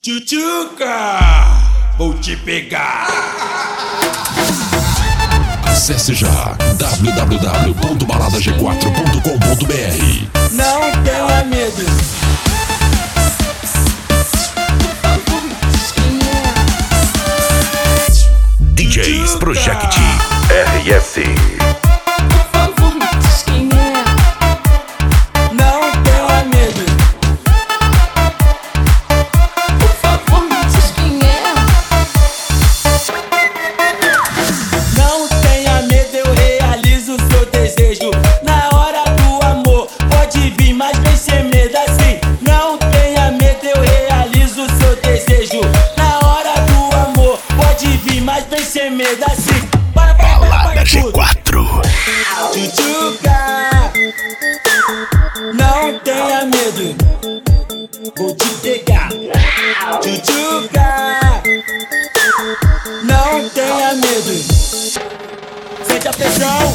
Tchutchuca, vou te pegar. Acesse já www.baladag4.com.br. Não tenha medo. DJs Project RS. Sem medo assim, Balada G4. Tchutchuca, não tenha medo, vou te pegar. Tchutchuca, não tenha medo, sente a pressão.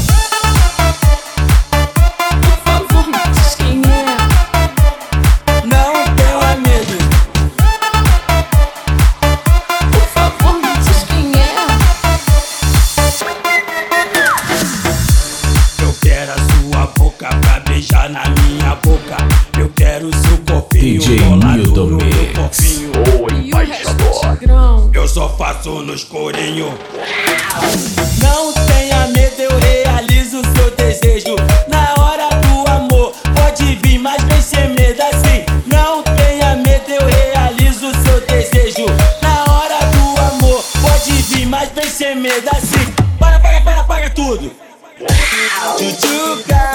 Pra beijar na minha boca, eu quero seu corpinho colado no meu corpinho. Oi, embaixador. Eu só faço no escurinho. Não tenha medo, eu realizo seu desejo. Na hora do amor, pode vir, mas vem sem medo assim. Não tenha medo, eu realizo seu desejo. Na hora do amor, pode vir, mas vem sem medo assim. Para tudo. Tchutchuca,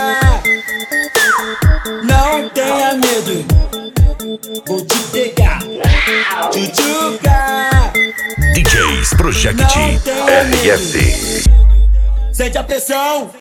não tenha medo, vou te pegar. Tchutchuca, DJs Project não tenha medo, RS. sente a pressão.